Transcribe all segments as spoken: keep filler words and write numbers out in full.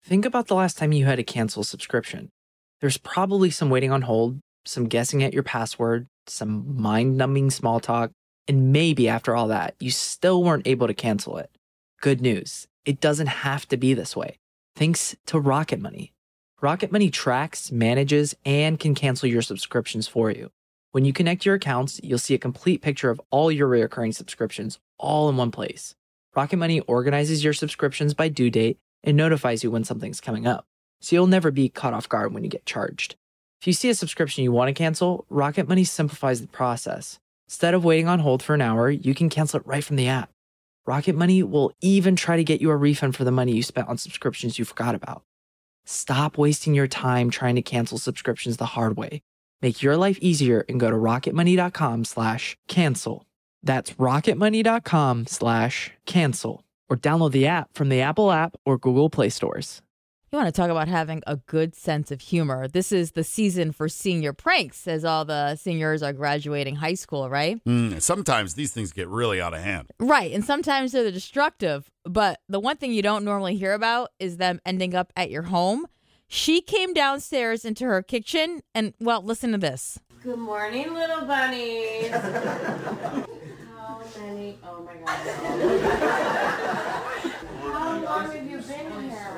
Think about the last time you had to cancel a subscription. There's probably some waiting on hold, some guessing at your password, some mind-numbing small talk, and maybe after all that, you still weren't able to cancel it. Good news, it doesn't have to be this way. Thanks to Rocket Money. Rocket Money tracks, manages, and can cancel your subscriptions for you. When you connect your accounts, you'll see a complete picture of all your recurring subscriptions all in one place. Rocket Money organizes your subscriptions by due date and notifies you when something's coming up, so you'll never be caught off guard when you get charged. If you see a subscription you want to cancel, Rocket Money simplifies the process. Instead of waiting on hold for an hour, you can cancel it right from the app. Rocket Money will even try to get you a refund for the money you spent on subscriptions you forgot about. Stop wasting your time trying to cancel subscriptions the hard way. Make your life easier and go to rocketmoney.com slash cancel. That's rocketmoney.com slash cancel. Or download the app from the Apple app or Google Play stores. You want to talk about having a good sense of humor. This is the season for senior pranks as all the seniors are graduating high school, right? Mm, sometimes these things get really out of hand. Right. And sometimes they're destructive. But the one thing you don't normally hear about is them ending up at your home. She came downstairs into her kitchen and, well, listen to this. Good morning, little bunnies. How many? Oh, my God. How long have you been here?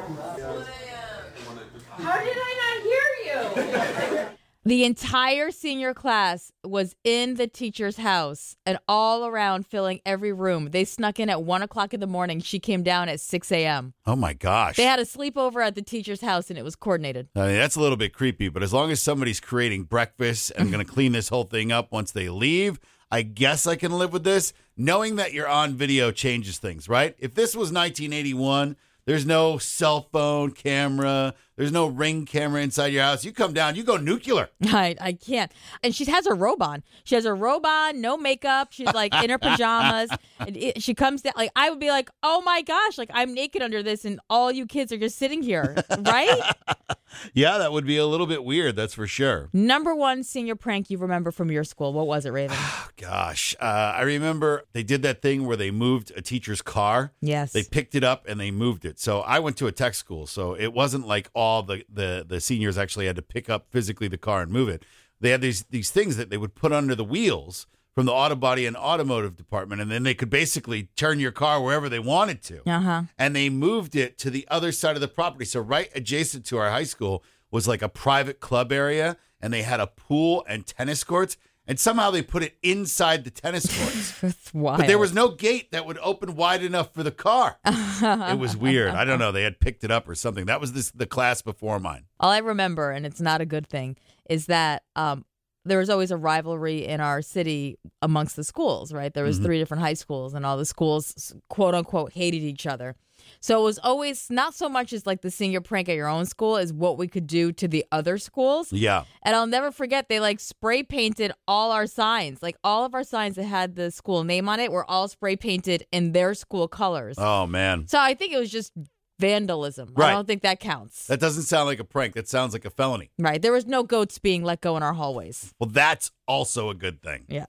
How did I not hear you? The entire senior class was in the teacher's house and all around filling every room. They snuck in at one o'clock in the morning. She came down at six a.m. Oh, my gosh. They had a sleepover at the teacher's house, and it was coordinated. I mean, that's a little bit creepy, but as long as somebody's creating breakfast and going to clean this whole thing up once they leave, I guess I can live with this. Knowing that you're on video changes things, right? If this was nineteen eighty-one, there's no cell phone camera. There's no Ring camera inside your house. You come down, you go nuclear. I, I can't. And she has her robe on. She has her robe on, no makeup. She's like in her pajamas. And it, she comes down. Like, I would be like, oh my gosh, like I'm naked under this and all you kids are just sitting here, right? Yeah, that would be a little bit weird. That's for sure. Number one senior prank you remember from your school. What was it, Raven? Gosh, uh, I remember they did that thing where they moved a teacher's car. Yes. They picked it up and they moved it. So I went to a tech school, so it wasn't like all the, the, the seniors actually had to pick up physically the car and move it. They had these these things that they would put under the wheels from the auto body and automotive department, and then they could basically turn your car wherever they wanted to. Uh-huh. And they moved it to the other side of the property. So right adjacent to our high school was like a private club area, and they had a pool and tennis courts. And somehow they put it inside the tennis courts. That's wild. But there was no gate that would open wide enough for the car. It was weird. I don't know. They had picked it up or something. That was this, the class before mine. All I remember, and it's not a good thing, is that um, there was always a rivalry in our city amongst the schools, right? There was mm-hmm. three different high schools, and all the schools, quote unquote, hated each other. So it was always not so much as like the senior prank at your own school as what we could do to the other schools. Yeah. And I'll never forget, they like spray painted all our signs. Like all of our signs that had the school name on it were all spray painted in their school colors. Oh, man. So I think it was just vandalism. Right. I don't think that counts. That doesn't sound like a prank. That sounds like a felony. Right. There was no goats being let go in our hallways. Well, that's also a good thing. Yeah.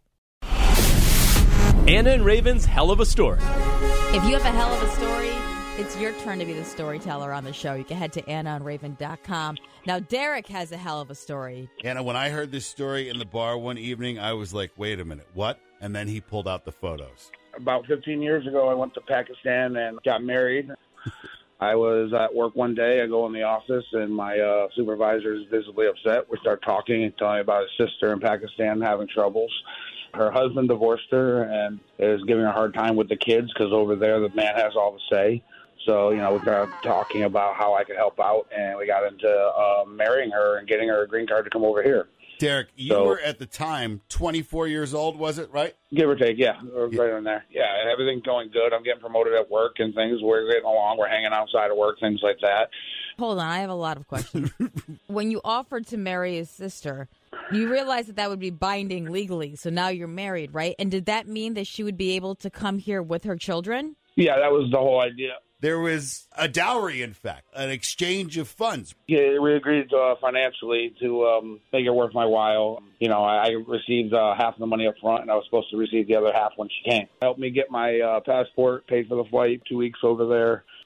Anna and Raven's Hell of a Story. If you have a hell of a story, it's your turn to be the storyteller on the show. You can head to anna and raven dot com. Now, Derek has a hell of a story. Anna, when I heard this story in the bar one evening, I was like, wait a minute, what? And then he pulled out the photos. About fifteen years ago, I went to Pakistan and got married. I was at work one day. I go in the office, and my uh, supervisor is visibly upset. We start talking and telling me about his sister in Pakistan having troubles. Her husband divorced her and is giving her a hard time with the kids because over there the man has all the say. So, you know, we started talking about how I could help out, and we got into uh, marrying her and getting her a green card to come over here. Derek, you so, were at the time twenty-four years old, was it, right? Give or take, yeah. Right in there. Yeah, and everything's going good. I'm getting promoted at work and things. We're getting along. We're hanging outside of work, things like that. Hold on. I have a lot of questions. When you offered to marry his sister, you realized that that would be binding legally. So now you're married, right? And did that mean that she would be able to come here with her children? Yeah, that was the whole idea. There was a dowry, in fact, an exchange of funds. Yeah, we agreed uh, financially to um, make it worth my while. You know, I, I received uh, half of the money up front, and I was supposed to receive the other half when she came. Helped me get my uh, passport, paid for the flight, two weeks over there.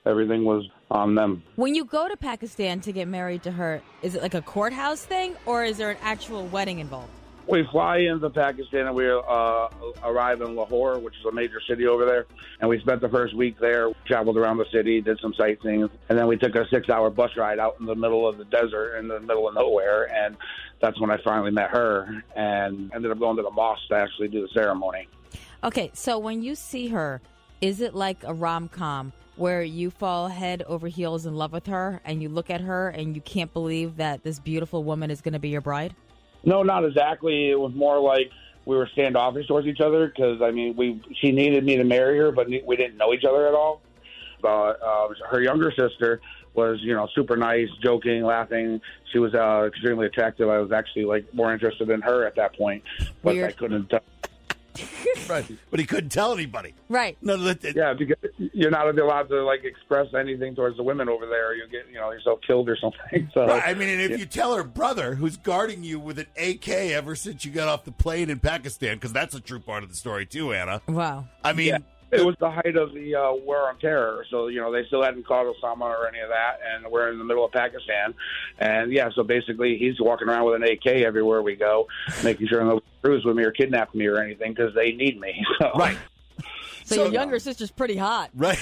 everything was on them. When you go to Pakistan to get married to her, is it like a courthouse thing, or is there an actual wedding involved? We fly into Pakistan and we uh, arrive in Lahore, which is a major city over there. And we spent the first week there, traveled around the city, did some sightseeing. And then we took a six-hour bus ride out in the middle of the desert, in the middle of nowhere. And that's when I finally met her and ended up going to the mosque to actually do the ceremony. Okay, so when you see her, is it like a rom-com where you fall head over heels in love with her and you look at her and you can't believe that this beautiful woman is going to be your bride? No, not exactly. It was more like we were standoffish towards each other because, I mean, we she needed me to marry her, but we didn't know each other at all. But uh, her younger sister was, you know, super nice, joking, laughing. She was uh, extremely attractive. I was actually, like, more interested in her at that point, but Weird. I couldn't tell. Right. But he couldn't tell anybody. Right. No, that, that- Yeah, because you're not allowed to, like, express anything towards the women over there. You'll get, you know, yourself killed or something. So, Right. I mean, and if you tell her brother, who's guarding you with an A K ever since you got off the plane in Pakistan, because that's a true part of the story too, Anna. Wow. I mean, yeah, it was the height of the uh, war on terror. So, you know, they still hadn't caught Osama or any of that, and we're in the middle of Pakistan. And, yeah, so basically he's walking around with an A K everywhere we go, making sure no cruise with me or kidnap me or anything because they need me. So. right. So, So- your younger sister's pretty hot. Right.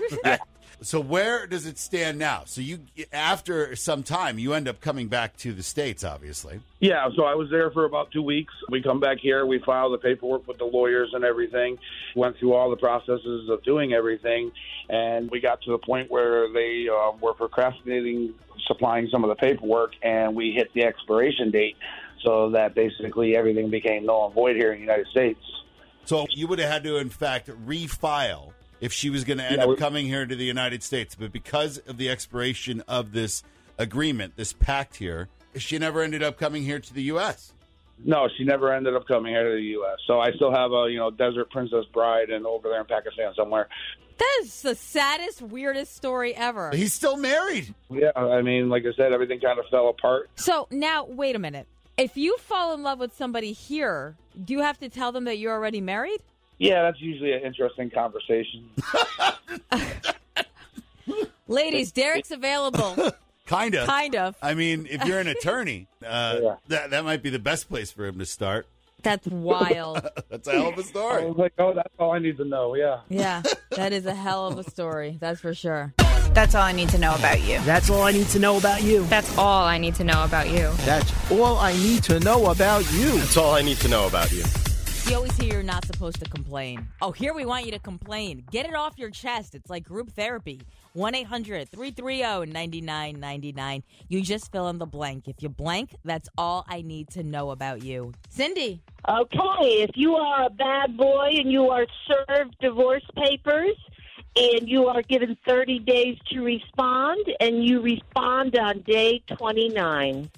So where does it stand now? So you, after some time, you end up coming back to the States, obviously. Yeah, so I was there for about two weeks. We come back here, we file the paperwork with the lawyers and everything, went through all the processes of doing everything, and we got to the point where they uh, were procrastinating supplying some of the paperwork, and we hit the expiration date, so that basically everything became null and void here in the United States. So you would have had to, in fact, refile if she was going to end Yeah, up we- coming here to the United States. But because of the expiration of this agreement, this pact here, she never ended up coming here to the U S. No, she never ended up coming here to the U S. So I still have a, you know, Desert Princess Bride and over there in Pakistan somewhere. That is the saddest, weirdest story ever. He's still married. Yeah, I mean, like I said, everything kind of fell apart. So now, wait a minute. If you fall in love with somebody here, do you have to tell them that you're already married? Yeah, that's usually an interesting conversation. Ladies, Derek's available. Kind of. Kind of. I mean, if you're an attorney, uh, Yeah. that that might be the best place for him to start. That's wild. That's a hell of a I story. was like, oh, that's all I need to know, yeah. Yeah, that is a hell of a story. That's for sure. That's all I need to know about you. That's all I need to know about you. That's all I need to know about you. That's all I need to know about you. That's all I need to know about you. You always hear you're not supposed to complain. Oh, here we want you to complain. Get it off your chest. It's like group therapy. one eight hundred three three zero nine nine nine nine. You just fill in the blank. If you blank, that's all I need to know about you. Cindy. Okay, if you are a bad boy and you are served divorce papers and you are given thirty days to respond and you respond on day twenty-nine,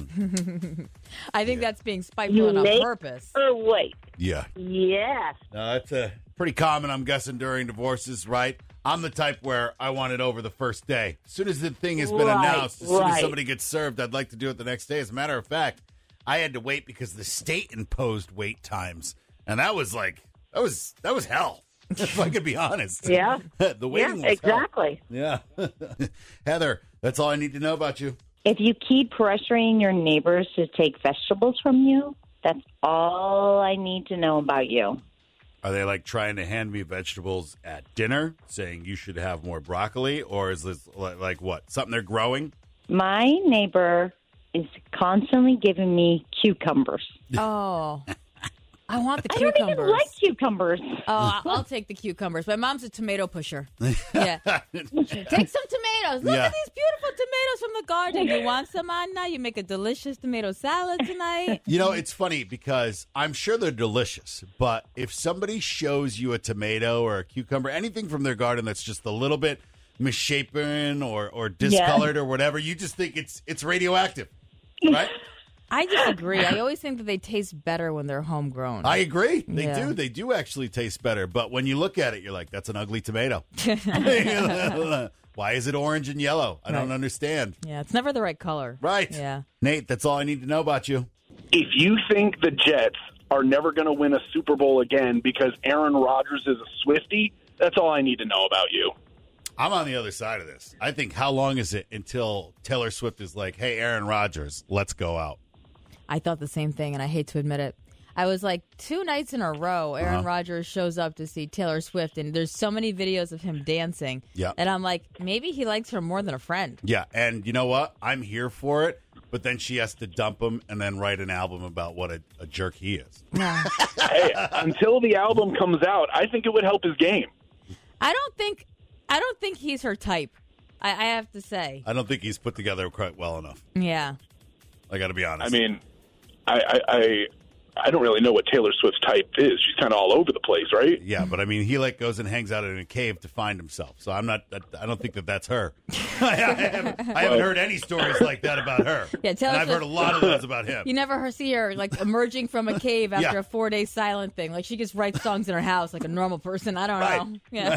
I think that's being spiteful and on make purpose. her wait. Yeah. Yes. No, that's uh, pretty common, I'm guessing, during divorces, right? I'm the type where I want it over the first day. As soon as the thing has been Right, announced, as soon as right. somebody gets served, I'd like to do it the next day. As a matter of fact, I had to wait because the state imposed wait times. And that was like, that was that was hell, if I could be honest. Yeah. the waiting Yeah, was hell. exactly. Yeah. Heather, that's all I need to know about you. If you keep pressuring your neighbors to take vegetables from you, that's all I need to know about you. Are they like trying to hand me vegetables at dinner, saying you should have more broccoli? Or is this like, like what? Something they're growing? My neighbor is constantly giving me cucumbers. Oh. I want the I don't cucumbers. even like cucumbers. Oh, I- I'll take the cucumbers. My mom's a tomato pusher. Yeah. Take some tomatoes. Look Yeah. at these beautiful tomatoes from the garden. You want some, Anna? You make a delicious tomato salad tonight. You know, it's funny because I'm sure they're delicious, but if somebody shows you a tomato or a cucumber, anything from their garden that's just a little bit misshapen or, or discolored or whatever, you just think it's it's radioactive, right? I disagree. I always think that they taste better when they're homegrown. I agree. They Yeah. do. They do actually taste better. But when you look at it, you're like, that's an ugly tomato. Why is it orange and yellow? I don't Right. understand. Yeah, it's never the right color. Right. Yeah. Nate, that's all I need to know about you. If you think the Jets are never going to win a Super Bowl again because Aaron Rodgers is a Swiftie, that's all I need to know about you. I'm on the other side of this. I think how long is it until Taylor Swift is like, hey, Aaron Rodgers, let's go out? I thought the same thing, and I hate to admit it. I was like, two nights in a row, Aaron Uh-huh. Rodgers shows up to see Taylor Swift, and there's so many videos of him dancing. Yeah. And I'm like, maybe he likes her more than a friend. Yeah, and you know what? I'm here for it, but then she has to dump him and then write an album about what a, a jerk he is. Hey, until the album comes out, I think it would help his game. I don't think I don't think he's her type. I, I have to say. I don't think he's put together quite well enough. Yeah. I got to be honest. I mean, I, I, I, I don't really know what Taylor Swift's type is. She's kind of all over the place, right? Yeah, but I mean, he like goes and hangs out in a cave to find himself. So I'm not. I don't think that that's her. I, haven't, I haven't heard any stories like that about her. Yeah, Taylor and I've heard a lot of those about him. You never heard, see her like emerging from a cave after Yeah. a four day silent thing. Like she just writes songs in her house like a normal person. I don't Right. know. Yeah.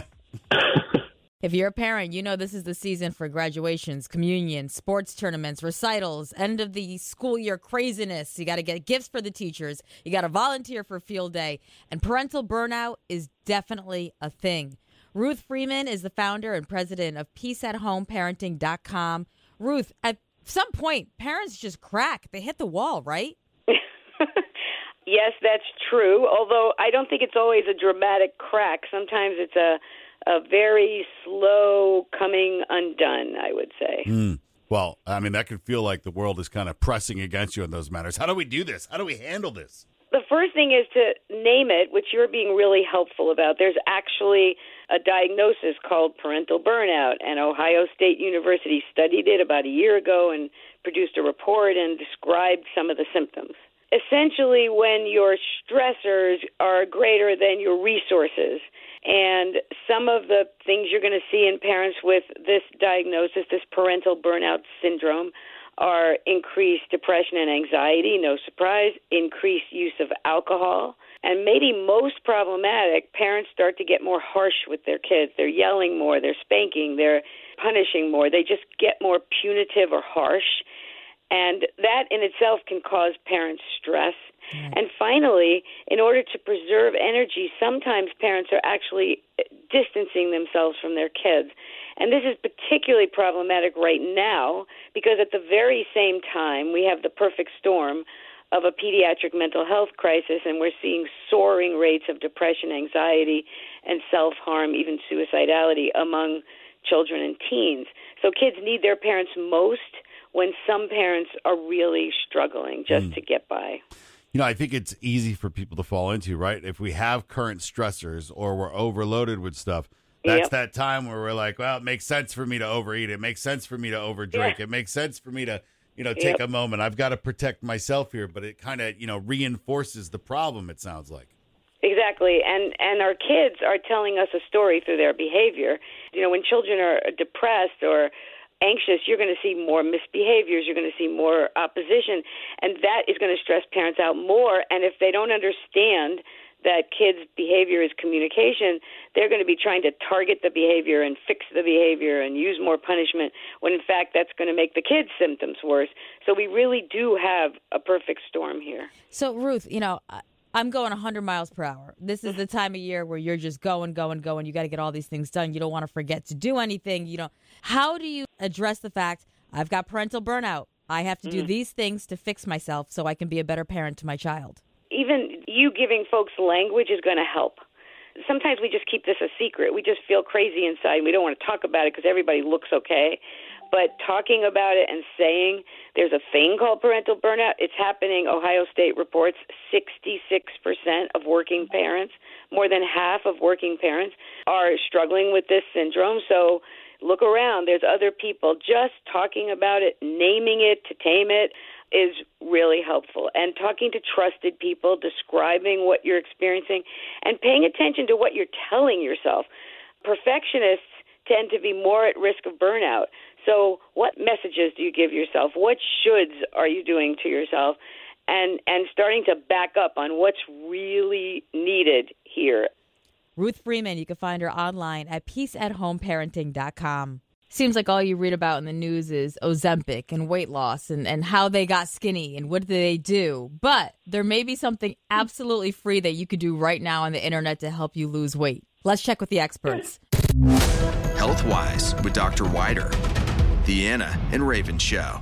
If you're a parent, you know this is the season for graduations, communions, sports tournaments, recitals, end of the school year craziness. You got to get gifts for the teachers. You got to volunteer for field day. And parental burnout is definitely a thing. Ruth Freeman is the founder and president of peace at home parenting dot com. Ruth, at some point, parents just crack. They hit the wall, right? Yes, that's true, although I don't think it's always a dramatic crack. Sometimes it's a a very slow coming undone, I would say. Mm. Well, I mean, that could feel like the world is kind of pressing against you in those matters. How do we do this? How do we handle this? The first thing is to name it, which you're being really helpful about. There's actually a diagnosis called parental burnout, and Ohio State University studied it about a year ago and produced a report and described some of the symptoms. Essentially, when your stressors are greater than your resources, and some of the things you're going to see in parents with this diagnosis, this parental burnout syndrome, are increased depression and anxiety, no surprise, increased use of alcohol, and maybe most problematic, parents start to get more harsh with their kids. They're yelling more, they're spanking, they're punishing more. They just get more punitive or harsh, and that in itself can cause parents stress. And finally, in order to preserve energy, sometimes parents are actually distancing themselves from their kids. And this is particularly problematic right now because at the very same time, we have the perfect storm of a pediatric mental health crisis, and we're seeing soaring rates of depression, anxiety, and self-harm, even suicidality among children and teens. So kids need their parents most when some parents are really struggling just mm. to get by. You know, I think it's easy for people to fall into, right? If we have current stressors or we're overloaded with stuff, that's yep. that time where we're like, well, it makes sense for me to overeat. It makes sense for me to overdrink. Yeah. It makes sense for me to, you know, take yep. a moment. I've got to protect myself here, but it kind of, you know, reinforces the problem, it sounds like. Exactly. And and our kids are telling us a story through their behavior. You know, when children are depressed or anxious, you're going to see more misbehaviors, you're going to see more opposition, and that is going to stress parents out more. And if they don't understand that kids' behavior is communication, they're going to be trying to target the behavior and fix the behavior and use more punishment, when in fact that's going to make the kids' symptoms worse. So we really do have a perfect storm here. So, Ruth, you know, I'm going one hundred miles per hour. This is the time of year where you're just going, going, going. You got to get all these things done. You don't want to forget to do anything. You know, how do you address the fact I've got parental burnout? I have to do mm. these things to fix myself so I can be a better parent to my child. Even you giving folks language is going to help. Sometimes we just keep this a secret. We just feel crazy inside. We don't want to talk about it because everybody looks okay. But talking about it and saying there's a thing called parental burnout, it's happening. Ohio State reports sixty-six percent of working parents, more than half of working parents, are struggling with this syndrome. So look around. There's other people. Just talking about it, naming it to tame it is really helpful. And talking to trusted people, describing what you're experiencing, and paying attention to what you're telling yourself. Perfectionists tend to be more at risk of burnout. So what messages do you give yourself? What shoulds are you doing to yourself? And and starting to back up on what's really needed here. Ruth Freeman, you can find her online at peace at home parenting dot com. Seems like all you read about in the news is Ozempic and weight loss and, and how they got skinny and what did they do. But there may be something absolutely free that you could do right now on the internet to help you lose weight. Let's check with the experts. Health-Wise with Doctor Wider. The Anna and Raven Show.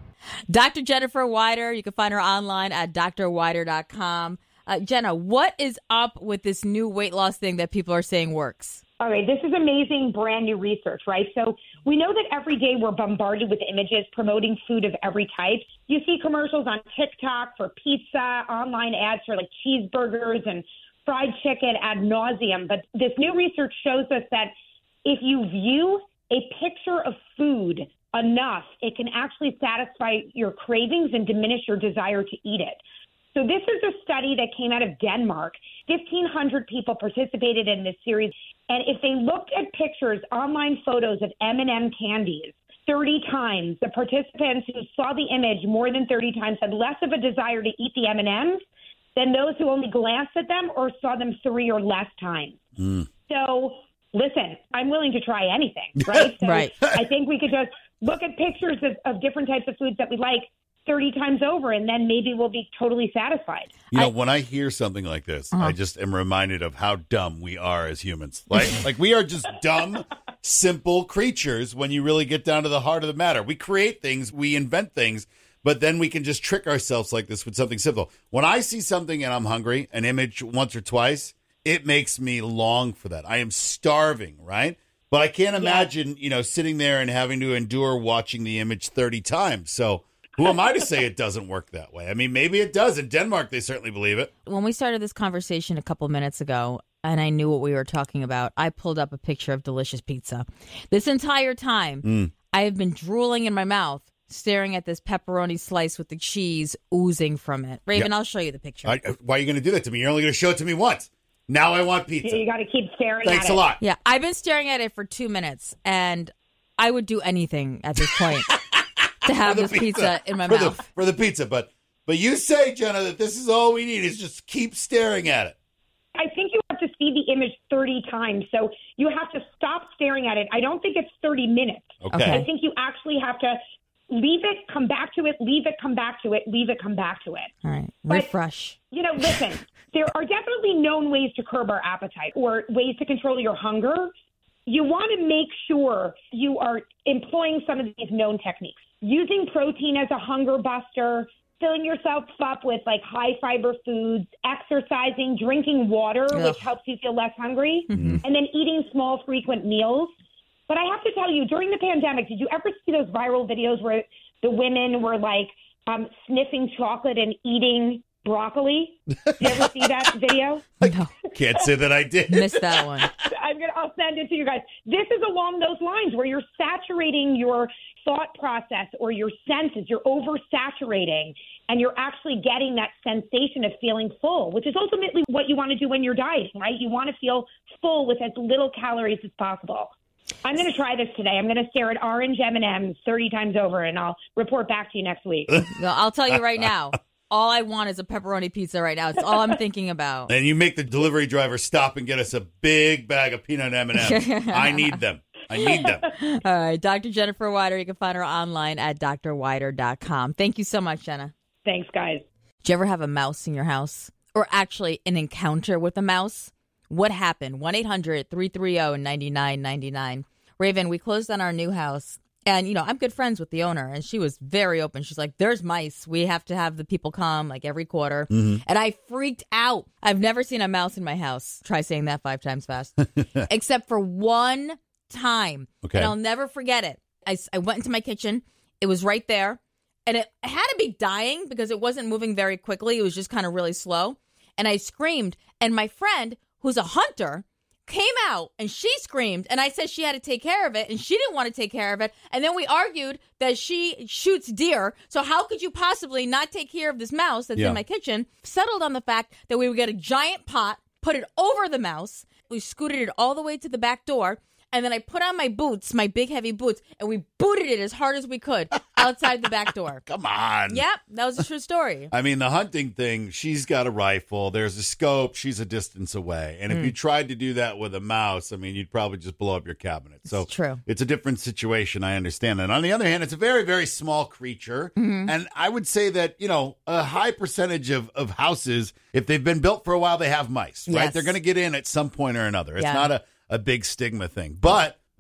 Doctor Jennifer Wider, you can find her online at d r wider dot com. Uh, Jenna, what is up with this new weight loss thing that people are saying works? All right, this is amazing, brand new research, right? So we know that every day we're bombarded with images promoting food of every type. You see commercials on TikTok for pizza, online ads for like cheeseburgers and fried chicken ad nauseum. But this new research shows us that if you view a picture of food enough, it can actually satisfy your cravings and diminish your desire to eat it. So this is a study that came out of Denmark. fifteen hundred people participated in this series. And if they looked at pictures, online photos of M and M candies thirty times, the participants who saw the image more than thirty times had less of a desire to eat the M and M's than those who only glanced at them or saw them three or less times. Mm. So listen, I'm willing to try anything, right? So right. I think we could just look at pictures of, of different types of foods that we like thirty times over, and then maybe we'll be totally satisfied. You know, I, when I hear something like this, uh-huh. I just am reminded of how dumb we are as humans. Like, like we are just dumb, simple creatures when you really get down to the heart of the matter. We create things, we invent things, but then we can just trick ourselves like this with something simple. When I see something and I'm hungry, an image once or twice, it makes me long for that. I am starving, right? But I can't imagine, you know, sitting there and having to endure watching the image thirty times. So who am I to say it doesn't work that way? I mean, maybe it does. In Denmark, they certainly believe it. When we started this conversation a couple minutes ago, and I knew what we were talking about, I pulled up a picture of delicious pizza. This entire time, Mm. I have been drooling in my mouth, staring at this pepperoni slice with the cheese oozing from it. Raven, Yeah. I'll show you the picture. I, why are you going to do that to me? You're only going to show it to me once. Now I want pizza. you got to keep staring Thanks at a it. lot. Yeah, I've been staring at it for two minutes, and I would do anything at this point to have For the this pizza. in my for mouth. The, for the pizza. But but you say, Jenna, that this is all we need is just keep staring at it. I think you have to see the image thirty times. So you have to stop staring at it. I don't think it's thirty minutes. Okay. I think you actually have to leave it, come back to it, leave it, come back to it, leave it, come back to it. All right, But, refresh. You know, listen, there are definitely known ways to curb our appetite or ways to control your hunger. You want to make sure you are employing some of these known techniques. Using protein as a hunger buster, filling yourself up with like high fiber foods, exercising, drinking water, Ugh. which helps you feel less hungry, Mm-hmm. and then eating small, frequent meals. But I have to tell you, during the pandemic, did you ever see those viral videos where the women were like um, sniffing chocolate and eating broccoli? Did you ever see that video? No, Can't say that I did. missed that one. I'm gonna, I'll send it to you guys. This is along those lines where you're saturating your thought process or your senses. You're oversaturating, and you're actually getting that sensation of feeling full, which is ultimately what you want to do when you're dieting, right? You want to feel full with as little calories as possible. I'm going to try this today. I'm going to stare at orange M and M's thirty times over, and I'll report back to you next week. No, I'll tell you right now. All I want is a pepperoni pizza right now. It's all I'm thinking about. And you make the delivery driver stop and get us a big bag of peanut M and M's. I need them. I need them. All right, Doctor Jennifer Wider. You can find her online at d r wider dot com. Thank you so much, Jenna. Thanks, guys. Do you ever have a mouse in your house? Or actually an encounter with a mouse? What happened? one eight hundred three three zero nine nine nine nine. Raven, we closed on our new house. And, you know, I'm good friends with the owner, and she was very open. She's like, there's mice. We have to have the people come, like, every quarter. Mm-hmm. And I freaked out. I've never seen a mouse in my house. Try saying that five times fast. Except for one time. Okay. And I'll never forget it. I, I went into my kitchen. It was right there. And it had to be dying because it wasn't moving very quickly. It was just kind of really slow. And I screamed. And my friend, who's a hunter, came out and she screamed, and I said she had to take care of it, and she didn't want to take care of it. And then we argued that she shoots deer, so how could you possibly not take care of this mouse that's Yeah. in my kitchen? Settled on the fact that we would get a giant pot, put it over the mouse. We scooted it all the way to the back door, and then I put on my boots, my big heavy boots, and we booted it as hard as we could outside the back door. Come on. Yep, that was a true story. I mean, the hunting thing, she's got a rifle. There's a scope. She's a distance away. And if Mm. you tried to do that with a mouse, I mean, you'd probably just blow up your cabinet. So It's true. it's a different situation. I understand that. On the other hand, it's a very, very small creature. Mhm. And I would say that, you know, a high percentage of, of houses, if they've been built for a while, they have mice, right? Yes. They're going to get in at some point or another. It's Yeah. not a, a big stigma thing. But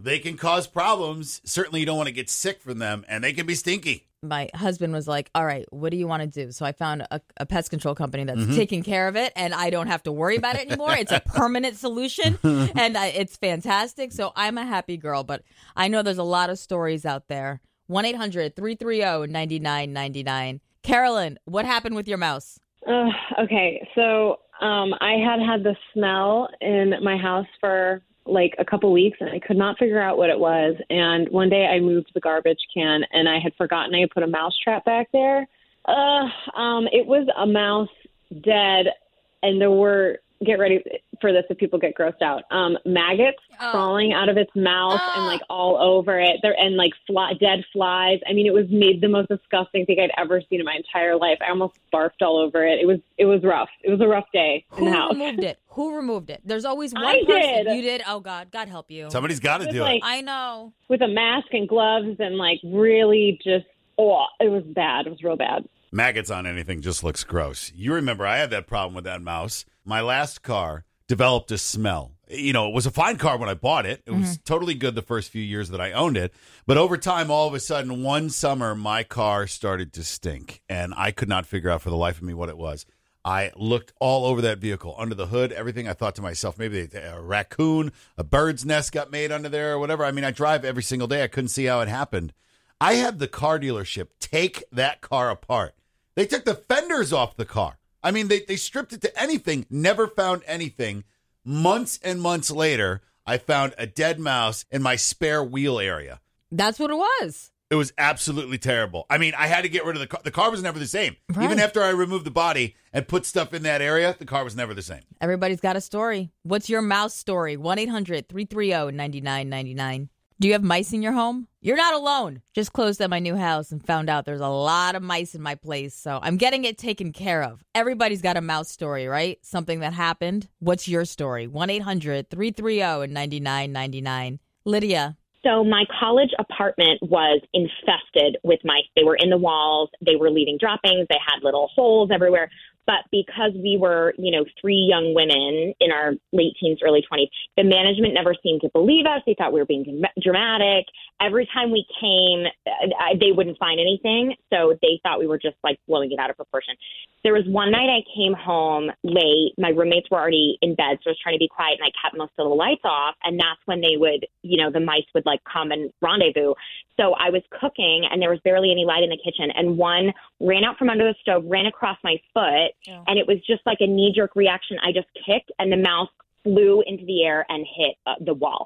They can cause problems. Certainly you don't want to get sick from them, and they can be stinky. My husband was like, all right, what do you want to do? So I found a, a pest control company that's Mhm. taking care of it, and I don't have to worry about it anymore. It's a permanent solution, and uh, it's fantastic. So I'm a happy girl, but I know there's a lot of stories out there. one eight hundred three three zero nine nine nine nine. Carolyn, what happened with your mouse? Uh, okay, so um, I had had the smell in my house for like a couple weeks, and I could not figure out what it was. And one day I moved the garbage can, and I had forgotten I had put a mouse trap back there. Uh, um, it was a mouse dead, and there were, get ready for this if people get grossed out, um, maggots Oh. crawling out of its mouth and like all over it, there, and like fly, dead flies. I mean, it was made the most disgusting thing I'd ever seen in my entire life. I almost barfed all over it. It was it was rough. It was a rough day in Who the house. removed it? Who removed it? There's always one I person. did. You did? Oh, God. God help you. Somebody's got to It was do like- it. I know. With a mask and gloves and like really just, oh, it was bad. It was real bad. Maggots on anything just looks gross. You remember I had that problem with that mouse. My last car developed a smell. You know, it was a fine car when I bought it. It was totally good the first few years that I owned it. But over time, all of a sudden, one summer, my car started to stink. And I could not figure out for the life of me what it was. I looked all over that vehicle, under the hood, everything. I thought to myself, maybe a raccoon, a bird's nest got made under there or whatever. I mean, I drive every single day. I couldn't see how it happened. I had the car dealership take that car apart. They took the fenders off the car. I mean, they, they stripped it to anything, never found anything. Months and months later, I found a dead mouse in my spare wheel area. That's what it was. It was absolutely terrible. I mean, I had to get rid of the car. The car was never the same. Right. Even after I removed the body and put stuff in that area, the car was never the same. Everybody's got a story. What's your mouse story? one eight hundred three three zero nine nine nine nine. Do you have mice in your home? You're not alone. Just closed at my new house and found out there's a lot of mice in my place, so I'm getting it taken care of. Everybody's got a mouse story, right? Something that happened. What's your story? one eight hundred three three zero nine nine nine nine. Lydia. So my college apartment was infested with mice. They were in the walls. They were leaving droppings. They had little holes everywhere. But because we were, you know, three young women in our late teens, early twenties, the management never seemed to believe us. They thought we were being dramatic. Every time we came, uh, they wouldn't find anything. So they thought we were just like blowing it out of proportion. There was one night I came home late. My roommates were already in bed, so I was trying to be quiet, and I kept most of the lights off. And that's when they would, you know, the mice would like come and rendezvous. So I was cooking, and there was barely any light in the kitchen. And one ran out from under the stove, ran across my foot, Yeah. and it was just like a knee-jerk reaction. I just kicked, and the mouse flew into the air and hit uh, the wall.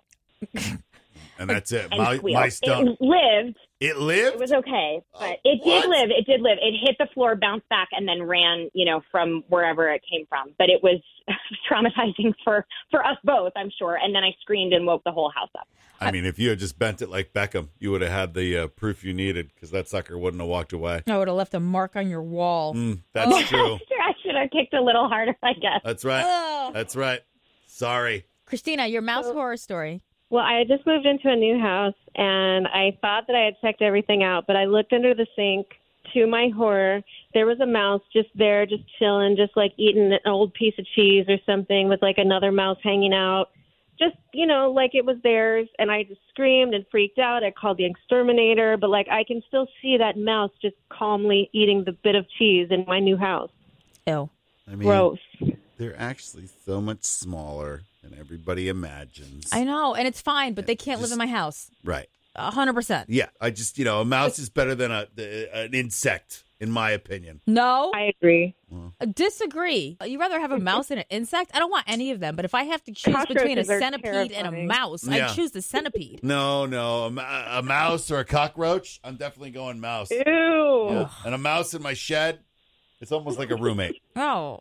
And that's it. And My, squealed. mice don't. It lived. It lived? It was okay, but it what? did live. It did live. It hit the floor, bounced back, and then ran, you know, from wherever it came from. But it was traumatizing for, for us both, I'm sure. And then I screamed and woke the whole house up. I mean, if you had just bent it like Beckham, you would have had the uh, proof you needed because that sucker wouldn't have walked away. I would have left a mark on your wall. Mm, that's true. I should have kicked a little harder, I guess. That's right. Oh. That's right. Sorry. Christina, your mouse horror story. Well, I had just moved into a new house, and I thought that I had checked everything out, but I looked under the sink. To my horror, there was a mouse just there, just chilling, just like eating an old piece of cheese or something with like another mouse hanging out. Just, you know, like it was theirs, and I just screamed and freaked out. I called the exterminator, but like I can still see that mouse just calmly eating the bit of cheese in my new house. Ew. I mean, Gross. They're actually so much smaller than everybody imagines. I know, and it's fine, but they can't live in my house. Right. A hundred percent. Yeah. I just, you know, a mouse is better than a, an insect, in my opinion. No. I agree. Uh, Disagree. You rather have a mouse than an insect? I don't want any of them, but if I have to choose between a Cockroaches are centipede and a terrifying. mouse, Yeah. I'd choose the centipede. No, no. A, ma- a mouse or a cockroach, I'm definitely going mouse. Ew. Yeah. And a mouse in my shed, it's almost like a roommate. Oh.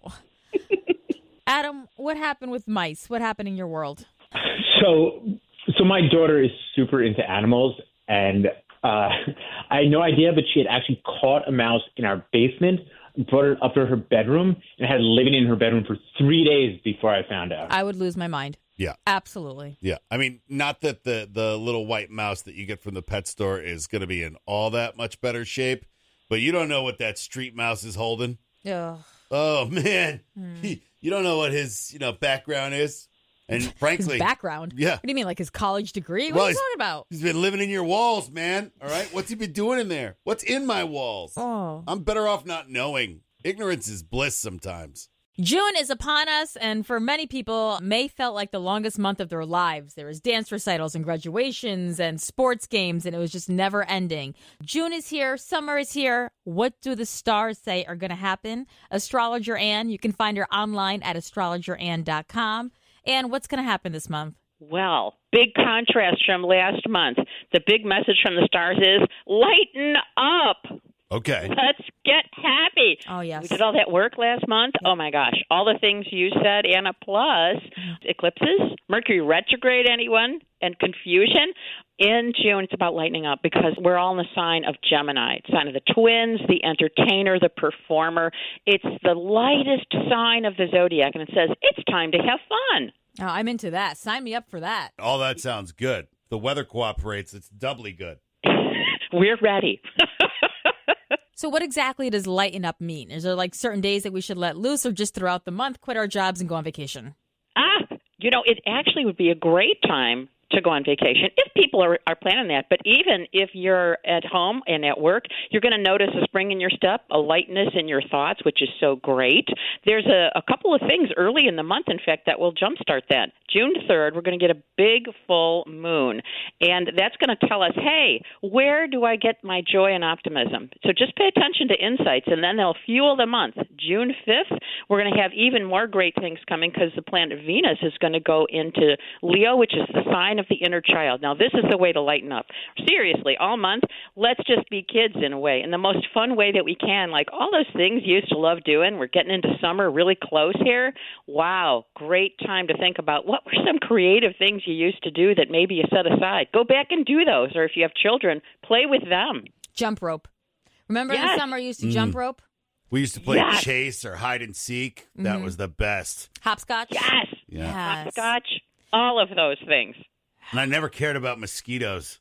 Adam, what happened with mice? What happened in your world? So, so my daughter is super into animals, and uh, I had no idea, but she had actually caught a mouse in our basement, brought it up to her bedroom, and had it living in her bedroom for three days before I found out. I would lose my mind. Yeah. Absolutely. Yeah. I mean, not that the, the little white mouse that you get from the pet store is going to be in all that much better shape, but you don't know what that street mouse is holding. Ugh. Oh, man. Hmm. He, you don't know what his, you know, background is. And frankly, his background. Yeah. What do you mean, like his college degree? What Well, are you he's- talking about? He's been living in your walls, man. All right? What's he been doing in there? What's in my walls? Oh. I'm better off not knowing. Ignorance is bliss sometimes. June is upon us, and for many people, May felt like the longest month of their lives. There was dance recitals and graduations and sports games, and it was just never ending. June is here. Summer is here. What do the stars say are going to happen? Astrologer Ann, you can find her online at astrologer ann dot com. And what's going to happen this month? Well, big contrast from last month. The big message from the stars is lighten up. Okay. Let's get happy. Oh, yes. We did all that work last month. Oh, my gosh. All the things you said, Anna, plus eclipses, Mercury retrograde, anyone, and confusion. In June, it's about lightening up because we're all in the sign of Gemini, sign of the twins, the entertainer, the performer. It's the lightest sign of the zodiac, and it says it's time to have fun. Oh, I'm into that. Sign me up for that. All that sounds good. The weather cooperates. It's doubly good. We're ready. So what exactly does lighten up mean? Is there like certain days that we should let loose or just throughout the month quit our jobs and go on vacation? Ah, you know, it actually would be a great time to go on vacation if people are, are planning that. But even if you're at home and at work, you're going to notice a spring in your step, a lightness in your thoughts, which is so great. There's a, a couple of things early in the month, in fact, that will jumpstart that. June third, we're going to get a big full moon, and that's going to tell us, hey, where do I get my joy and optimism? So just pay attention to insights, and then they'll fuel the month. June fifth, we're going to have even more great things coming because the planet Venus is going to go into Leo, which is the sign of the inner child. Now, this is the way to lighten up. Seriously, all month, let's just be kids in a way, in the most fun way that we can. Like all those things you used to love doing. We're getting into summer really close here. Wow, great time to think about what were some creative things you used to do that maybe you set aside. Go back and do those, or if you have children, play with them. Jump rope. Remember in Yes. the summer you used to Mm. jump rope? We used to play Yes. chase or hide and seek. That Mhm. was the best. Hopscotch? Yes. Yeah. Yes. Hopscotch, all of those things. And I never cared about mosquitoes.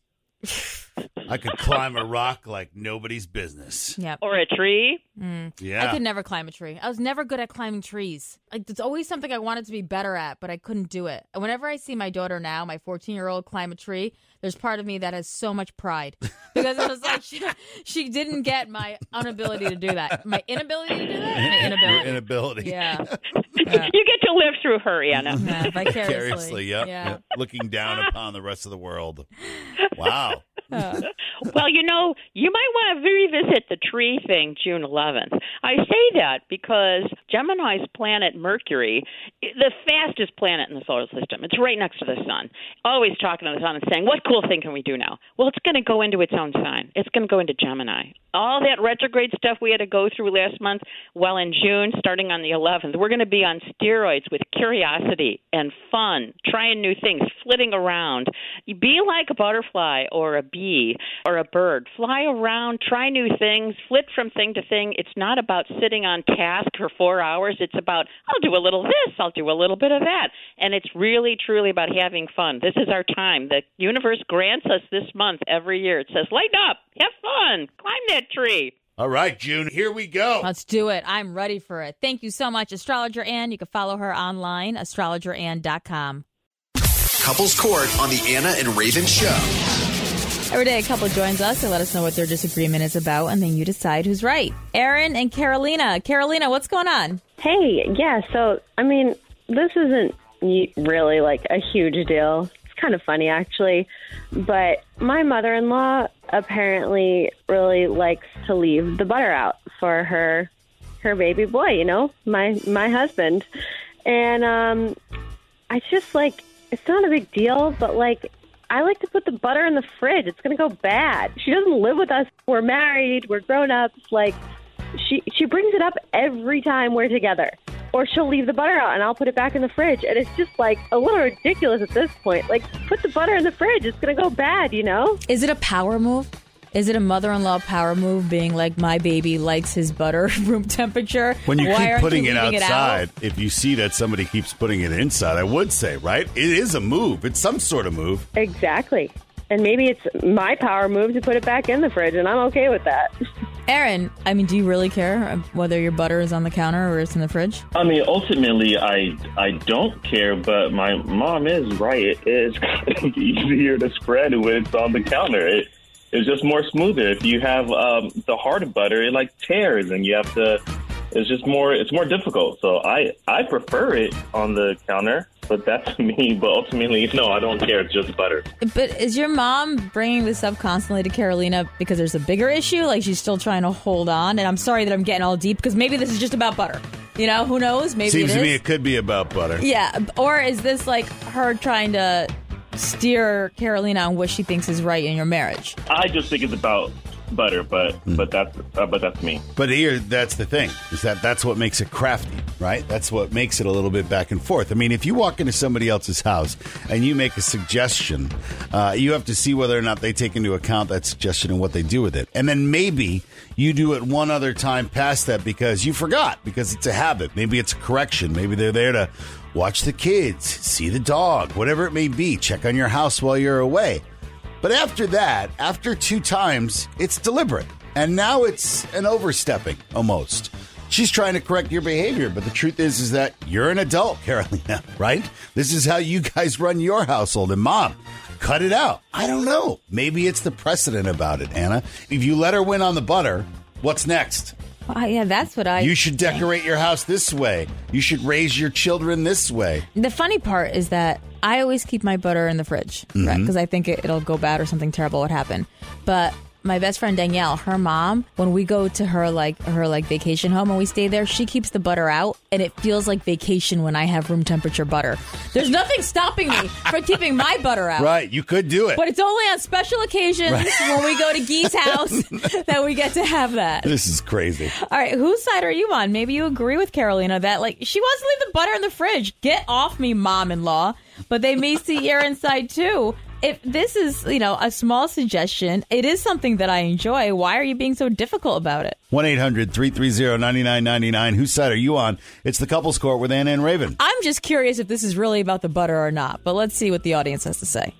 I could climb a rock like nobody's business. Yep. Or a tree. Mm. Yeah. I could never climb a tree. I was never good at climbing trees. Like, it's always something I wanted to be better at, but I couldn't do it. And whenever I see my daughter now, my fourteen-year-old, climb a tree, there's part of me that has so much pride because it was like she, she didn't get my inability to do that. My inability to do that? My inability. Your inability. Yeah. Yeah. You get to live through her, Anna. Yeah, vicariously. Vicariously, yep, Yeah. yep. Looking down upon the rest of the world. Wow. Uh, Well, you know, you might want to revisit the tree thing June eleventh. I say that because Gemini's planet Mercury, the fastest planet in the solar system, it's right next to the sun. Always talking to the sun and saying, what cool thing can we do now? Well, it's going to go into its own sign. It's going to go into Gemini. All that retrograde stuff we had to go through last month, well, in June, starting on the eleventh, we're going to be on steroids with curiosity and fun, trying new things, flitting around. Be like a butterfly or a bee or a bird. Fly around, try new things, flit from thing to thing. It's not about sitting on task for four hours. It's about, I'll do a little this, I'll do a little bit of that. And it's really, truly about having fun. This is our time. The universe grants us this month every year. It says, lighten up, have fun, climb that tree. All right, June, here we go. Let's do it. I'm ready for it. Thank you so much, Astrologer Ann. You can follow her online, astrologer ann dot com. Couples Court on the Anna and Raven Show. Every day, a couple joins us to let us know what their disagreement is about, and then you decide who's right. Aaron and Carolina. Carolina, what's going on? Hey, yeah, so, I mean, this isn't really like a huge deal. It's kind of funny, actually. But my mother-in-law apparently really likes to leave the butter out for her her baby boy, you know, my my husband. And um, I just, like, it's not a big deal, but, like, I like to put the butter in the fridge. It's going to go bad. She doesn't live with us. We're married. We're grown-ups. Like, she she brings it up every time we're together. Or she'll leave the butter out, and I'll put it back in the fridge. And it's just, like, a little ridiculous at this point. Like, put the butter in the fridge. It's going to go bad, you know? Is it a power move? Is it a mother-in-law power move being like, my baby likes his butter room temperature? When you Why keep aren't putting you it leaving outside, out? if you see that somebody keeps putting it inside, I would say, right? It is a move. It's some sort of move. Exactly. And maybe it's my power move to put it back in the fridge, and I'm okay with that. Aaron, I mean, do you really care whether your butter is on the counter or it's in the fridge? I mean, ultimately, I I don't care, but my mom is right. It is kind of easier to spread when it's on the counter. It, it's just more smoother. If you have um, the hard butter, it like tears, and you have to. It's just more. It's more difficult. So I I prefer it on the counter. But that's me. But ultimately, no, I don't care. It's just butter. But is your mom bringing this up constantly to Carolina because there's a bigger issue? Like she's still trying to hold on? And I'm sorry that I'm getting all deep because maybe this is just about butter. You know, who knows? Maybe Seems it is. to me it could be about butter. Yeah. Or is this like her trying to steer Carolina on what she thinks is right in your marriage? I just think it's about butter, but mm. but that's uh, but that's me. But here, that's the thing, is that that's what makes it crafty, right? That's what makes it a little bit back and forth. I mean, if you walk into somebody else's house and you make a suggestion, uh, you have to see whether or not they take into account that suggestion and what they do with it. And then maybe you do it one other time past that because you forgot, because it's a habit. Maybe it's a correction. Maybe they're there to watch the kids, see the dog, whatever it may be, check on your house while you're away. But after that, after two times, it's deliberate. And now it's an overstepping, almost. She's trying to correct your behavior, but the truth is, is that you're an adult, Carolina, right? This is how you guys run your household. And Mom, cut it out. I don't know. Maybe it's the precedent about it, Anna. If you let her win on the butter, what's next? Uh, yeah, that's what I... You should decorate your house this way. You should raise your children this way. The funny part is that I always keep my butter in the fridge, mm-hmm. right? Because I think it, it'll go bad or something terrible would happen. But my best friend Danielle, her mom, when we go to her like her like vacation home and we stay there, she keeps the butter out, and it feels like vacation when I have room temperature butter. There's nothing stopping me from keeping my butter out. Right, you could do it. But it's only on special occasions right. when we go to Gee's house that we get to have that. This is crazy. All right, whose side are you on? Maybe you agree with Carolina that like she wants to leave the butter in the fridge. Get off me, mom-in-law. But they may see Aaron's side too. If this is, you know, a small suggestion, it is something that I enjoy. Why are you being so difficult about it? one eight hundred three three zero nine nine nine nine. Whose side are you on? It's the Couples Court with Anna and Raven. I'm just curious if this is really about the butter or not. But let's see what the audience has to say.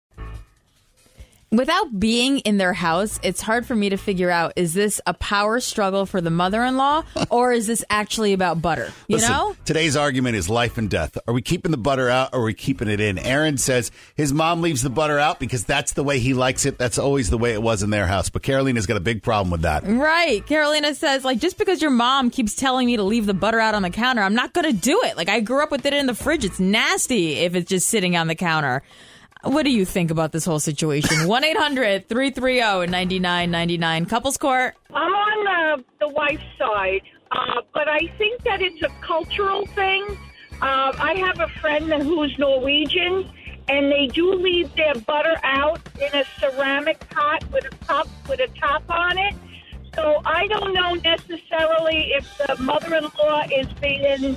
Without being in their house, it's hard for me to figure out, is this a power struggle for the mother-in-law or is this actually about butter? You Listen, know? Today's argument is life and death. Are we keeping the butter out or are we keeping it in? Aaron says his mom leaves the butter out because that's the way he likes it. That's always the way it was in their house. But Carolina's got a big problem with that. Right. Carolina says, like, just because your mom keeps telling me to leave the butter out on the counter, I'm not going to do it. Like, I grew up with it in the fridge. It's nasty if it's just sitting on the counter. What do you think about this whole situation? one eight hundred three three zero nine nine nine nine. Couples Court. I'm on uh, the wife's side, uh, but I think that it's a cultural thing. Uh, I have a friend who's Norwegian, and they do leave their butter out in a ceramic pot with a top with a top on it. So I don't know necessarily if the mother-in-law is being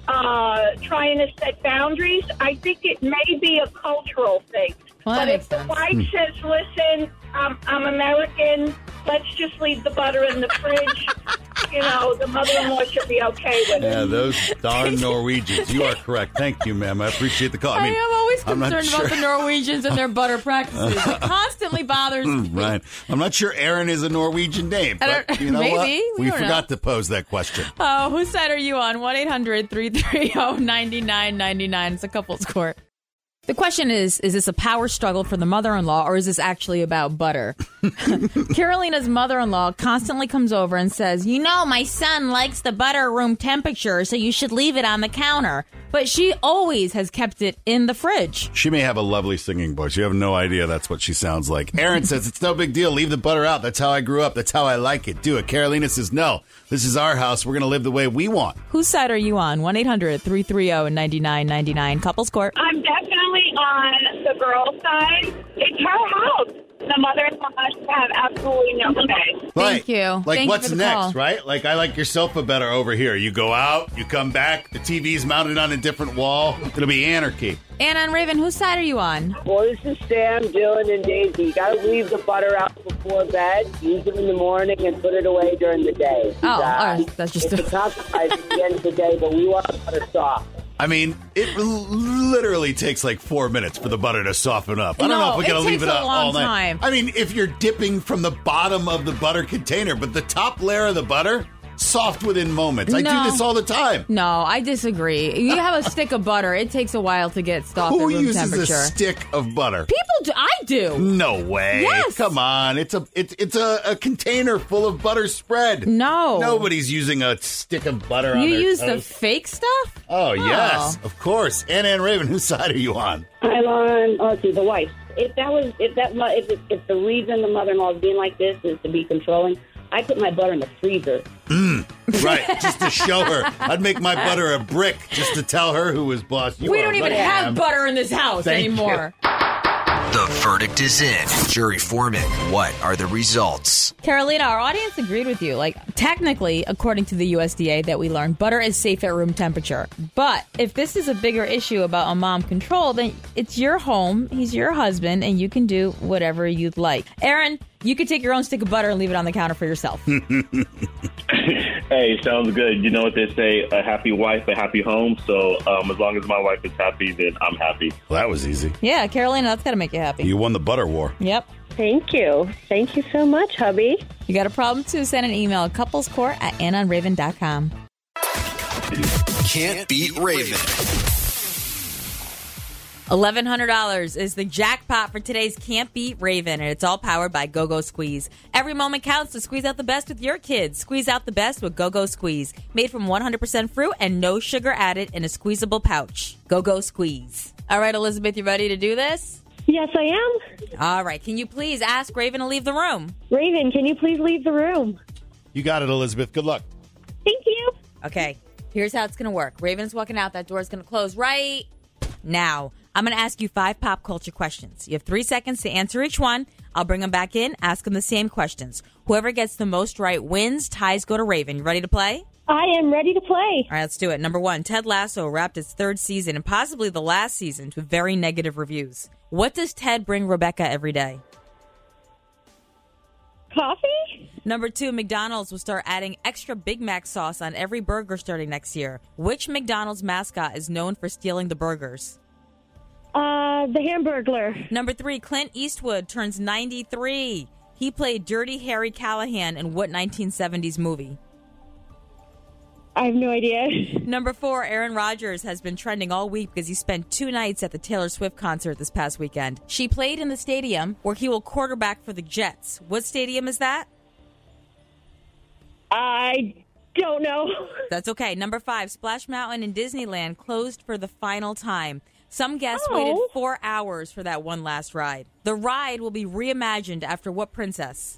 uh, trying to set boundaries. I think it may be a cultural thing. Well, but if the sense. wife says, listen, I'm, I'm American, let's just leave the butter in the fridge, you know, the mother-in-law should be okay with it. Yeah, those darn Norwegians. You are correct. Thank you, ma'am. I appreciate the call. I, mean, I am always I'm not concerned sure. about the Norwegians and their butter practices. It constantly bothers me. Right. I'm not sure Aaron is a Norwegian name, but you know maybe. what? We We don't forgot know. to pose that question. Oh, whose side are you on? one eight hundred three three zero nine nine nine nine. It's a couples court. The question is, is this a power struggle for the mother-in-law or is this actually about butter? Carolina's mother-in-law constantly comes over and says, you know, my son likes the butter room temperature, so you should leave it on the counter. But she always has kept it in the fridge. She may have a lovely singing voice. You have no idea that's what she sounds like. Aaron says, it's no big deal. Leave the butter out. That's how I grew up. That's how I like it. Do it. Carolina says, no, this is our house. We're going to live the way we want. Whose side are you on? one eight hundred three three zero nine nine nine nine. Couples Court. I'm definitely on the girl side. It's her house. The mother-in-law should have absolutely no say. Thank you. Like, Thank what's you for the next, call. right? Like, I like your sofa better over here. You go out, you come back, the T V's mounted on a different wall. It'll be anarchy. Anna and Raven, whose side are you on? Well, this is Sam, Dylan, and Daisy. You got to leave the butter out before bed, use it in the morning, and put it away during the day. Oh, Uh, all right. That's just it's a compromise at the end of the day, but we want butter soft. I mean, it l- literally takes like four minutes for the butter to soften up. I don't No, know if we it gotta leave takes it a up long all night. time. I mean, if you're dipping from the bottom of the butter container, but the top layer of the butter, soft within moments. I No. do this all the time. No, I disagree. You have a stick of butter. It takes a while to get soft Who at room uses temperature. a stick of butter? People do. I do. No way. Yes. Come on. It's a it's it's a, a container full of butter spread. No. Nobody's using a stick of butter on You their use the toast. fake stuff? Oh, yes, of course. Anna and Raven, whose side are you on? I'm on, let's see, the wife. If that was, if that, mo- if, if the reason the mother-in-law is being like this is to be controlling, I put my butter in the freezer. Mm, right, just to show her. I'd make my butter a brick just to tell her who was boss. You we are don't even right, have Em. butter in this house Thank anymore. The verdict is in. Jury foreman, what are the results? Carolina, our audience agreed with you. Like, technically, according to the U S D A that we learned, butter is safe at room temperature. But if this is a bigger issue about a mom control, then it's your home, he's your husband, and you can do whatever you'd like. Aaron, you could take your own stick of butter and leave it on the counter for yourself. Hey, sounds good. You know what they say, a happy wife, a happy home. So um, as long as my wife is happy, then I'm happy. Well, that was easy. Yeah, Carolina, that's got to make you happy. You won the butter war. Yep. Thank you. Thank you so much, hubby. You got a problem too? Send an email at couplescourt at anna and raven dot com. Can't beat Raven. eleven hundred dollars is the jackpot for today's Can't Beat Raven, and it's all powered by Go-Go Squeeze. Every moment counts to squeeze out the best with your kids. Squeeze out the best with Go-Go Squeeze. Made from one hundred percent fruit and no sugar added in a squeezable pouch. Go-Go Squeeze. All right, Elizabeth, you ready to do this? Yes, I am. All right, can you please ask Raven to leave the room? Raven, can you please leave the room? You got it, Elizabeth. Good luck. Thank you. Okay, here's how it's going to work. Raven's walking out. That door's going to close right now. I'm going to ask you five pop culture questions. You have three seconds to answer each one. I'll bring them back in, ask them the same questions. Whoever gets the most right wins. Ties go to Raven. You ready to play? I am ready to play. All right, let's do it. Number one, Ted Lasso wrapped its third season and possibly the last season to very negative reviews. What does Ted bring Rebecca every day? Coffee? Number two, McDonald's will start adding extra Big Mac sauce on every burger starting next year. Which McDonald's mascot is known for stealing the burgers? Uh, the Hamburglar. Number three, Clint Eastwood turns ninety-three. He played Dirty Harry Callahan in what nineteen seventies movie? I have no idea. Number four, Aaron Rodgers has been trending all week because he spent two nights at the Taylor Swift concert this past weekend. She played in the stadium where he will quarterback for the Jets. What stadium is that? I don't know. That's okay. Number five, Splash Mountain in Disneyland closed for the final time. Some guests Oh. waited four hours for that one last ride. The ride will be reimagined after what princess?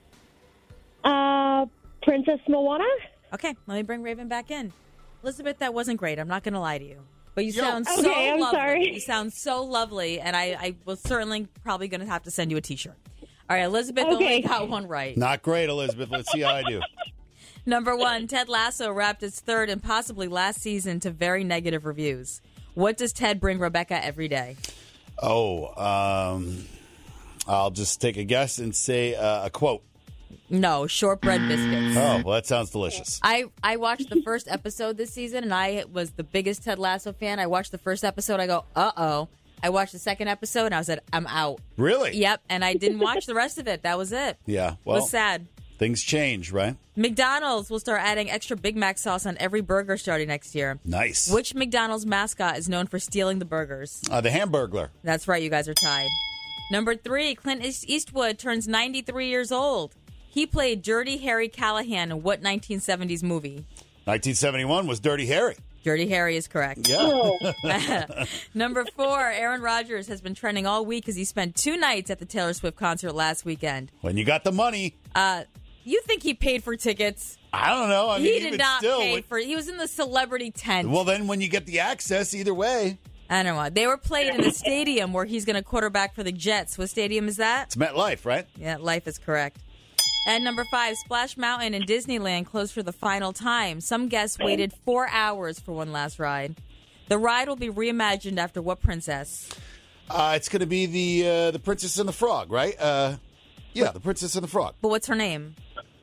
Uh, Princess Moana? Okay, let me bring Raven back in. Elizabeth, that wasn't great. I'm not going to lie to you. But you Yo. sound so Okay, I'm lovely. sorry. You sound so lovely, and I, I will certainly probably going to have to send you a T-shirt. All right, Elizabeth only Okay. got one right. Not great, Elizabeth. Let's see how I do. Number one, Ted Lasso wrapped its third and possibly last season to very negative reviews. What does Ted bring Rebecca every day? Oh, um, I'll just take a guess and say uh, a quote. No, shortbread biscuits. Oh, well, that sounds delicious. I, I watched the first episode this season, and I was the biggest Ted Lasso fan. I watched the first episode. I go, uh-oh. I watched the second episode, and I said, I'm out. Really? Yep, and I didn't watch the rest of it. That was it. Yeah, It well, was sad. things change, right? McDonald's will start adding extra Big Mac sauce on every burger starting next year. Nice. Which McDonald's mascot is known for stealing the burgers? Uh, the Hamburglar. That's right, you guys are tied. Number three, Clint East- Eastwood turns ninety-three years old. He played Dirty Harry Callahan in what nineteen seventies movie? nineteen seventy-one was Dirty Harry. Dirty Harry is correct. Yeah. Number four, Aaron Rodgers has been trending all week because he spent two nights at the Taylor Swift concert last weekend. When you got the money. Uh, you think he paid for tickets? I don't know. I mean, he even did not still, pay when- for. He was in the celebrity tent. Well, then when you get the access, either way. I don't know. They were played in the stadium where he's going to quarterback for the Jets. What stadium is that? It's MetLife, right? Yeah, Life is correct. And number five, Splash Mountain in Disneyland closed for the final time. Some guests waited four hours for one last ride. The ride will be reimagined after what princess? Uh, it's going to be the uh, the Princess and the Frog, right? Uh, yeah, the Princess and the Frog. But what's her name?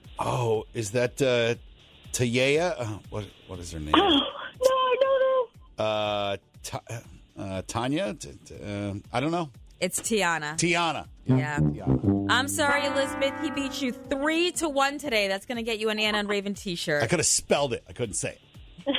Oh, is that uh, Tayea? Uh, what what is her name? Oh, no, no, no. Uh, Ta- uh, Tanya? T- t- uh, I don't know. It's Tiana. Tiana. Yeah. I'm sorry, Elizabeth. He beat you three to one today. That's going to get you an Anna and Raven T-shirt. I could have spelled it. I couldn't say it.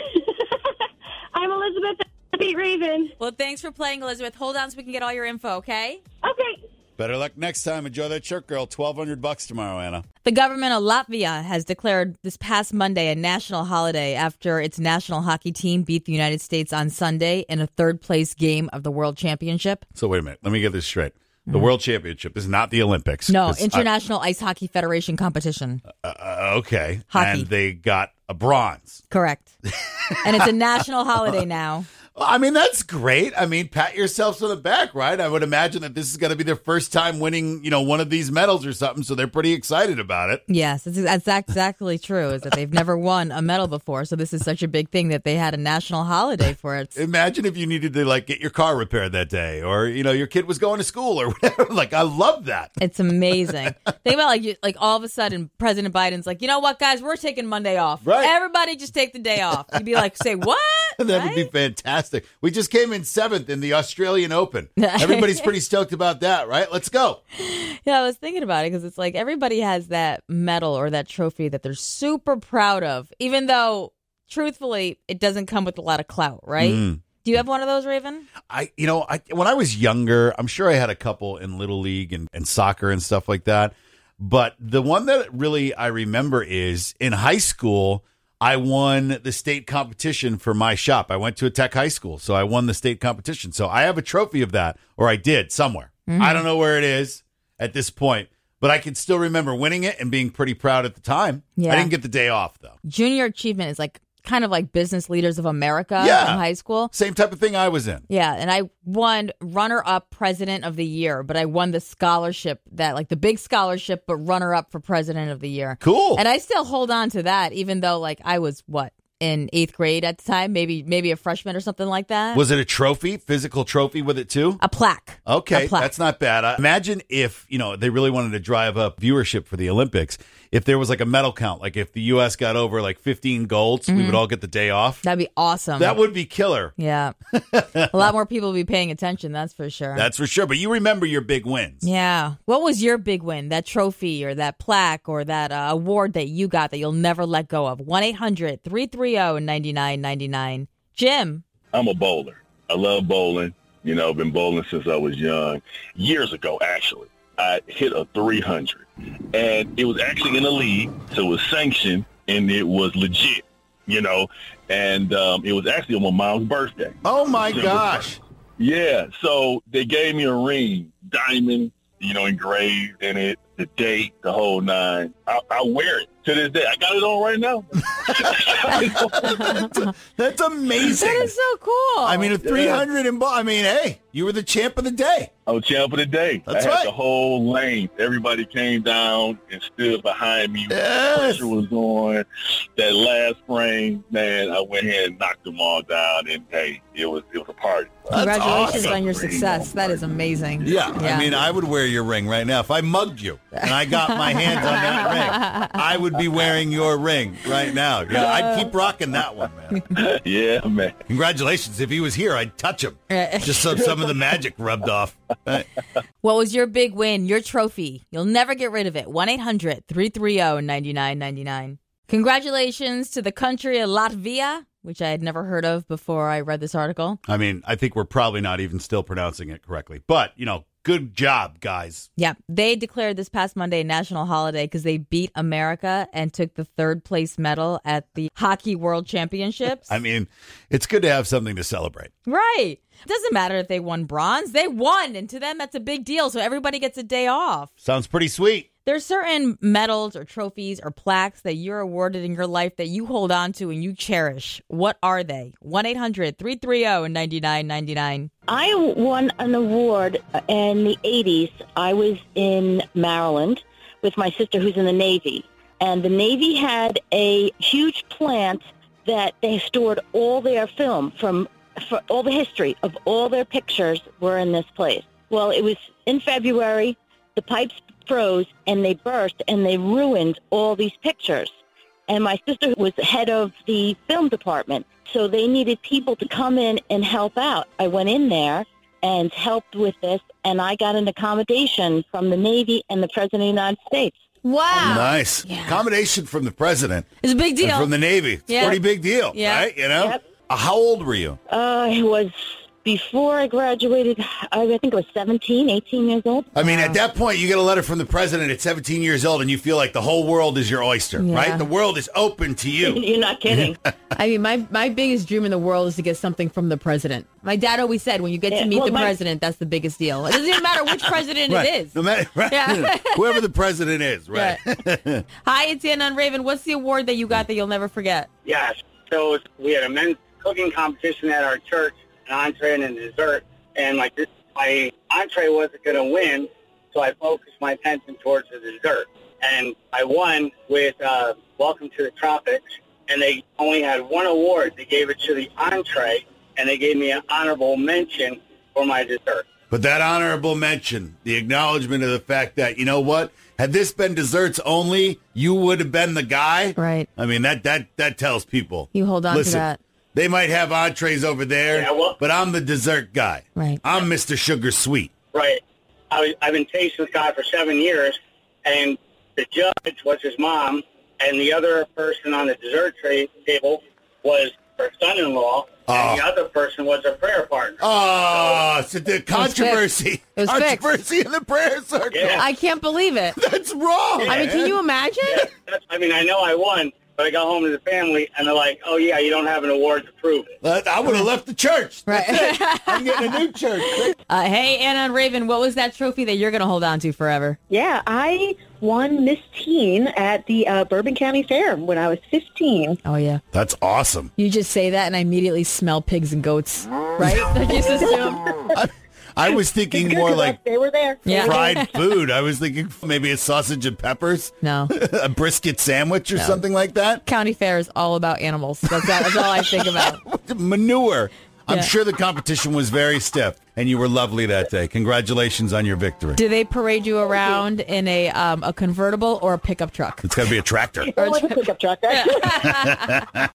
I'm Elizabeth. I beat Raven. Well, thanks for playing, Elizabeth. Hold on so we can get all your info, okay? Okay. Better luck next time. Enjoy that shirt, girl. twelve hundred bucks tomorrow, Anna. The government of Latvia has declared this past Monday a national holiday after its national hockey team beat the United States on Sunday in a third-place game of the World Championship. So wait a minute. Let me get this straight. The World Championship is not the Olympics. No, 'cause International Ice Hockey Federation competition. I, uh, okay. Hockey. And they got a bronze. Correct. And it's a national holiday now. I mean, that's great. I mean, pat yourselves on the back, right? I would imagine that this is going to be their first time winning, you know, one of these medals or something, so they're pretty excited about it. Yes, that's, that's exactly true, is that they've never won a medal before, so this is such a big thing that they had a national holiday for it. Imagine if you needed to, like, get your car repaired that day, or, you know, your kid was going to school or whatever. Like, I love that. It's amazing. Think about, like, you, like all of a sudden, President Biden's like, you know what, guys, we're taking Monday off. Right. Everybody just take the day off. You'd be like, say, what? That right? would be fantastic. We just came in seventh in the Australian Open. Everybody's pretty stoked about that, right? Let's go. Yeah, I was thinking about it because it's like everybody has that medal or that trophy that they're super proud of, even though, truthfully, it doesn't come with a lot of clout, right? Mm. Do you have one of those, Raven? I, you know, I when I was younger, I'm sure I had a couple in Little League and, and soccer and stuff like that. But the one that really I remember is in high school, I won the state competition for my shop. I went to a tech high school, so I won the state competition. So I have a trophy of that, or I did somewhere. Mm-hmm. I don't know where it is at this point, but I can still remember winning it and being pretty proud at the time. Yeah. I didn't get the day off, though. Junior achievement is like kind of like Business Leaders of America Yeah. in high school. Same type of thing I was in. Yeah, and I won runner-up president of the year, but I won the scholarship, that like the big scholarship, but runner-up for president of the year. Cool. And I still hold on to that, even though like I was, what, in eighth grade at the time, maybe maybe a freshman or something like that. Was it a trophy, physical trophy with it too? A plaque. Okay, A plaque. that's not bad. Uh, imagine if, you know, they really wanted to drive up viewership for the Olympics. If there was like a medal count, like if the U S got over like fifteen golds, we Mhm. would all get the day off. That'd be awesome. That would be killer. Yeah. A lot more people would be paying attention, that's for sure. That's for sure. But you remember your big wins. Yeah. What was your big win? That trophy or that plaque or that uh, award that you got that you'll never let go of? one eight hundred three three zero nine nine nine nine. Jim. I'm a bowler. I love bowling. You know, been bowling since I was young. Years ago, actually, I hit a three hundred. And it was actually in a league, so it was sanctioned, and it was legit, you know. And um, it was actually on my mom's birthday. Oh, my So- gosh. Yeah, so they gave me a ring, diamond, you know, engraved in it, the date, the whole nine. I, I wear it to this day. I got it on right now. That's amazing. That is so cool. I mean, a three hundred in ball. I mean, hey, you were the champ of the day. I was champ of the day. That's I had right. the whole lane. Everybody came down and stood behind me. Yes. Pressure was on. That last frame, man, I went ahead and knocked them all down. And hey, it was it was a party. Congratulations awesome. on your success. That is amazing. Yeah, I mean, I would wear your ring right now. If I mugged you and I got my hands on that ring, I would be wearing your ring right now. Yeah, I'd keep rocking that one, man. Yeah, man. Congratulations. If he was here, I'd touch him. Just so some of the magic rubbed off. Right. What was your big win? Your trophy. You'll never get rid of it. one eight hundred three three zero nine nine nine nine. Congratulations to the country of Latvia, which I had never heard of before I read this article. I mean, I think we're probably not even still pronouncing it correctly. But, you know, good job, guys. Yeah, they declared this past Monday a national holiday because they beat America and took the third place medal at the Hockey World Championships. I mean, it's good to have something to celebrate. Right. It doesn't matter if they won bronze. They won, and to them, that's a big deal. So everybody gets a day off. Sounds pretty sweet. There's certain medals or trophies or plaques that you're awarded in your life that you hold on to and you cherish. What are they? one eight hundred three three zero nine nine nine nine. I won an award in the eighties. I was in Maryland with my sister who's in the Navy. And the Navy had a huge plant that they stored all their film from, for all the history of all their pictures were in this place. Well, it was in February. The pipes froze and they burst and they ruined all these pictures. and my sister was head of the film department. So they needed people to come in and help out. I went in there and helped with this, and I got an accommodation from the Navy and the President of the United States. Wow. Nice. Yeah. Accommodation from the president. It's a big deal. And from the Navy. It's yeah. a pretty big deal, yeah. right? You know? Yep. Uh, how old were you? Uh, it was before I graduated. I think I was seventeen, eighteen years old. I mean, at that point, you get a letter from the president at seventeen years old, and you feel like the whole world is your oyster, Yeah. right? The world is open to you. You're not kidding. I mean, my, my biggest dream in the world is to get something from the president. My dad always said, when you get Yeah, to meet well, the my- president, that's the biggest deal. It doesn't even matter which president right. it is. No matter, right. Yeah. Whoever the president is, right? Right. Hi, it's Anna on Raven. What's the award that you got that you'll never forget? Yes. So we had a men's cooking competition at our church, an entree and a dessert. And like this, my entree wasn't going to win, so I focused my attention towards the dessert. And I won with uh, Welcome to the Tropics, and they only had one award. They gave it to the entree, and they gave me an honorable mention for my dessert. But that honorable mention, the acknowledgement of the fact that, you know what, had this been desserts only, you would have been the guy. Right. I mean, that that that tells people. You hold on Listen, to that. They might have entrees over there, Yeah, well- but I'm the dessert guy. Right. I'm Mister Sugar Sweet. Right. I was, I've been tasting this guy for seven years, and the judge was his mom, and the other person on the dessert tray table was her son-in-law, and the other person was her prayer partner. Oh, so the controversy. It was fixed. Controversy in the prayer circle. Yeah. I can't believe it. That's wrong. I mean, can you imagine? Yeah, that's, I mean, I know I won, but I got home to the family, and they're like, oh, yeah, you don't have an award to prove it. Uh, I would have left the church. Right. That's it. I'm getting a new church. Uh, hey, Anna and Raven, what was that trophy that you're going to hold on to forever? Yeah, I won Miss Teen at the uh, Bourbon County Fair when I was fifteen. Oh, yeah. That's awesome. You just say that, and I immediately smell pigs and goats, right? I just assume. I, I was thinking more like They were there. Yeah. fried food. I was thinking maybe a sausage and peppers. No. A brisket sandwich or No. something like that. County Fair is all about animals. That's, that's all I think about. Manure. I'm Yeah. sure the competition was very stiff, and you were lovely that day. Congratulations on your victory. Do they parade you around in a um, a convertible or a pickup truck? It's got to be a tractor. It was a pickup truck.